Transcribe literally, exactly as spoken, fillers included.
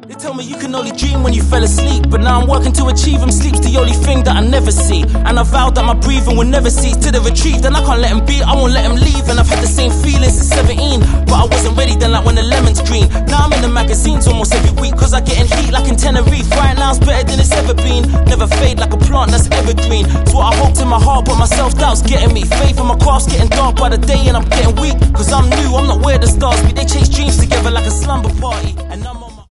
They tell me you can only dream when you fell asleep, but now I'm working to achieve them. Sleep's the only thing that I never see, and I vowed that my breathing will never cease till they're retrieved. And I can't let them be, I won't let them leave. And I've had the same feelings since seventeen, but I wasn't ready then, like when the lemon's green. Now I'm in the magazines almost every week, cause I get in heat like in Tenerife. Right now it's better than it's ever been. Never fade like a plant that's evergreen. It's what I hoped in my heart, but my self-doubt's getting me. Faith in my craft's getting dark by the day, and I'm getting weak, cause I'm new, I'm not where the stars be. They chase dreams together like a slumber party, and I'm on